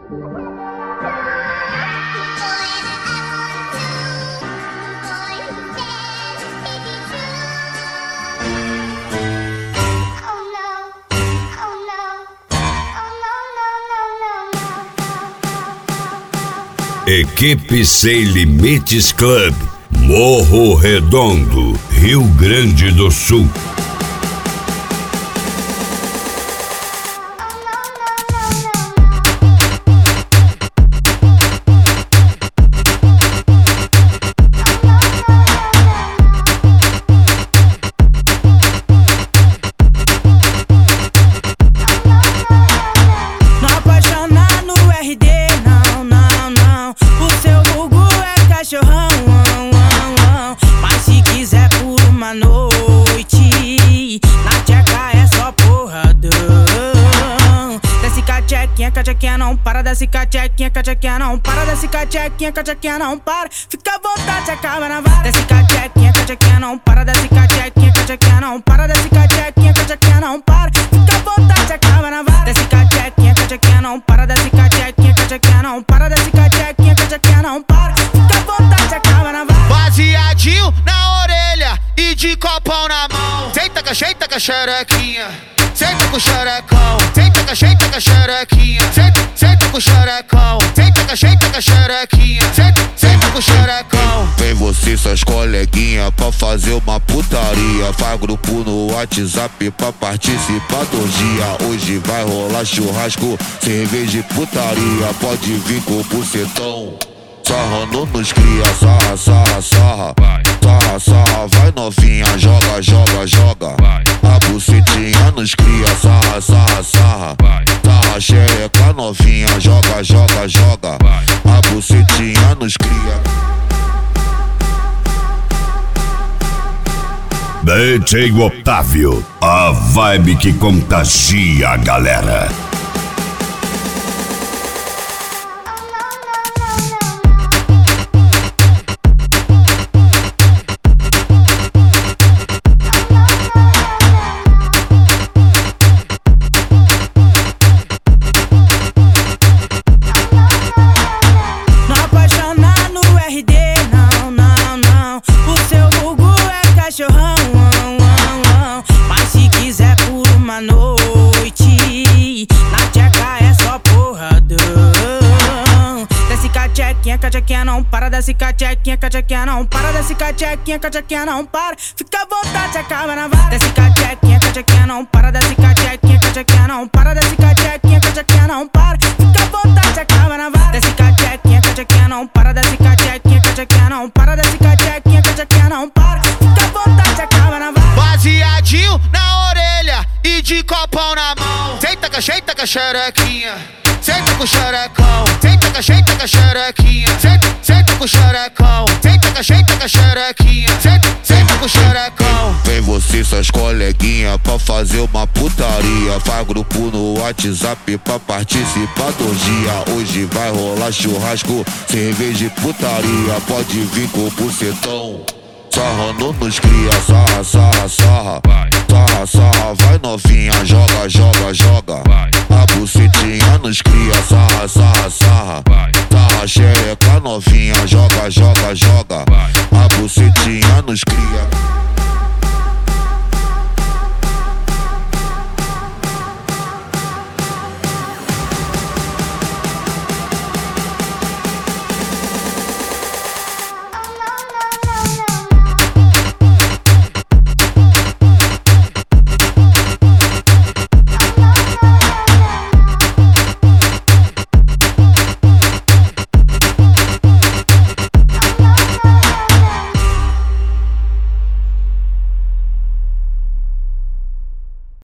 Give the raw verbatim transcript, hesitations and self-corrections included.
Equipe Sem Limites Club, Morro Redondo, Rio Grande do Sul. Mas se quiser por uma noite, na tcheca é só porradão. Desce cachequinha, cachequinha não para. Desce cachequinha, cachequinha não para. Desce cachequinha, cachequinha não para. Fica à vontade, acaba na vara. Desce cachequinha, cachequinha não para. Desce cachequinha, cachequinha não para. Desce cachequinha, cachequinha não para. Fica à vontade, acaba na vara. Desce cachequinha, cachequinha não para. Desce cachequinha, cachequinha não para. Desce cachequinha, cachequinha não para. Fica à vontade, acaba na vara. Baseadinho na orelha e de copão na mão. Senta com a senta com a xerequinha. Senta com o xerecão. Senta com a senta com a xerequinha. Senta, senta com o xerecão. Senta com a senta com a xerequinha. Senta, senta com o xerecão. Vem você e suas coleguinhas pra fazer uma putaria. Faz grupo no WhatsApp pra participar do dia. Hoje vai rolar churrasco, cerveja e putaria. Pode vir com o bucetão. Sarrando nos cria, sarra, sarra, sarra. Sarra, sarra, vai novinha, joga, joga, joga. A bucetinha nos cria, sarra, sarra, sarra. Sarra, xereca novinha, joga, joga, joga. A bucetinha nos cria. D J Otávio, a vibe que contagia a galera. Mas se quiser por uma noite, na tcheca é só porradão. Desce cachequinha, cachequinha não para. Desce cachequinha, cachequinha não para. Desce cachequinha, cachequinha não para. Fica à vontade, acaba na vara. Desce cachequinha, cachequinha não para. Desce cachequinha, cachequinha não para. Desce cachequinha, cachequinha não para. Fica à vontade, acaba na vara. Desce cachequinha, cachequinha não para. Desce cachequinha, cachequinha não para. Desce cachequinha, cachequinha não para. Fica à vontade, acaba na vara. Baseadinho na orelha e de copão na mão. Senta com a senta com a xerequinha. Senta com o xerecão. Senta com a senta com a xerequinha. Senta, senta com o xerecão. Senta com a senta com a xerequinha. Senta, senta com o xerecão. Vem você e suas coleguinhas pra fazer uma putaria. Faz grupo no WhatsApp pra participar do dia. Hoje vai rolar churrasco, cerveja e putaria. Pode vir com o bucetão. Sarrando nos cria, sarra, sarra, sarra. Sarra, sarra, vai novinha, joga, joga, joga. A bucetinha nos cria, sarra.